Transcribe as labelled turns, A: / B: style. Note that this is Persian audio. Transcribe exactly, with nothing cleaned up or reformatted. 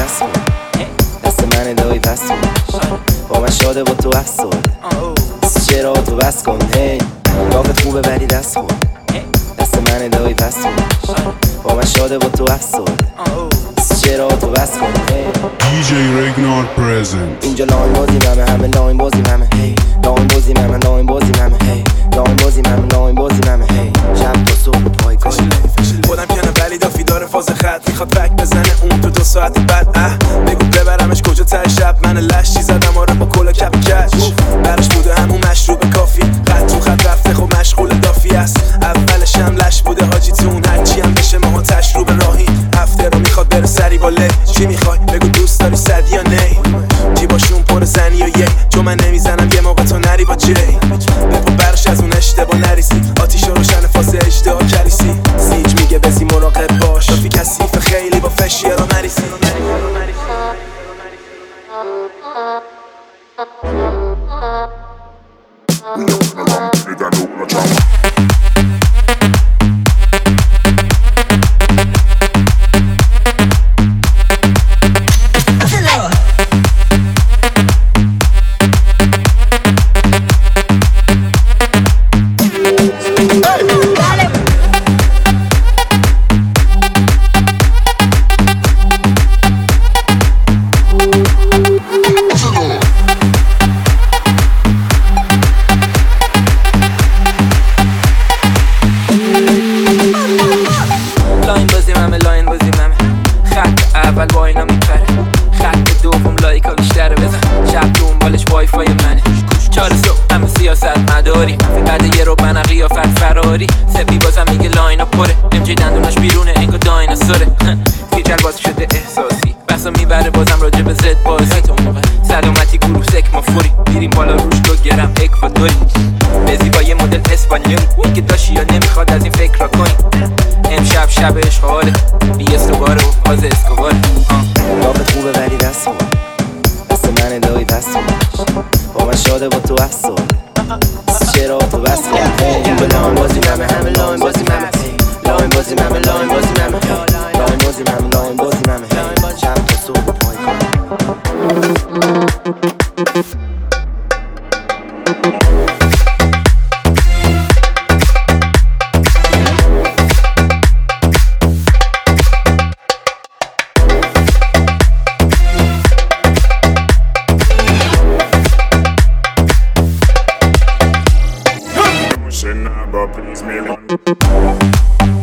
A: دست خورد دست من دایی پس خورد با من شاده با تو افسرد چرا تو بس کن هی گافت خوبه ولی دست خورد دست من دایی پس خورد با من شاده با تو افسرد چرا تو بس کن هی
B: دی جی Regnar present.
A: اینجا لاین بازی ممه همه لاین بازی ممه هی لاین بازی ممه لاین بازی ممه هی لاین بازی ممه لاین بازی ممه هی شب تا صبح پای کاری
C: خودم کنه ولی دافی داره فاز خط میخواد بک بزنه اون تو دو ساعت بعد اه بگو ببرمش کجا ته شب من لشی زدم آره با کلا کپ کچ برش بوده همون مشروب کافی خط تو خط رفته خب مشغول دافی است اولش هم لش بوده حاجی تون هرچی هم بشه ما تشروب راهی هفته رو میخواد بره سری با لی چی میخوای بگو دوست داری صد یا نی جیباشون پر زنی و یک چون من نمیزنم یه موقع تو نری با جی بپو برش از اون اشتباه نریسی آتیش روشن فاز اجدها کلیسی سیج میگه بزی مراقب باش دافی کثیف خیلی با فشی را مریسی
D: اول با اینا میپره خط دوم لایکا بیشتره بزن شب دنبالش وای فای منه چهار صبح همه سیاست مداری بعد یه رو من قیافت فراری سپی بازم میگه لاینا پره امجی دندوناش بیرونه انگار دایناسوره فیجل باز شده احساسی بسا میبره بازم راجع به زد بازی سلامتی گروه سک ما فوری بیریم بالا روش دو گرم اکوادوری بزی با یه مدل اسپانیایی میگه داشی یا نمیخواد از این فکر را کنی امشب شب اشغاله بی استواره و پاز اسکواره
A: گافت خوبه ولی دست خورد دست من دایی پس خورد با من شاده با تو افسرد چرا تو بس کن این به لاین بازی ممه همه لاین بازی ممه لاین بازی ممه لاین بازی ممه لاین بازی ممه لاین بازی ممه شب تا صبح پای
B: Please me run.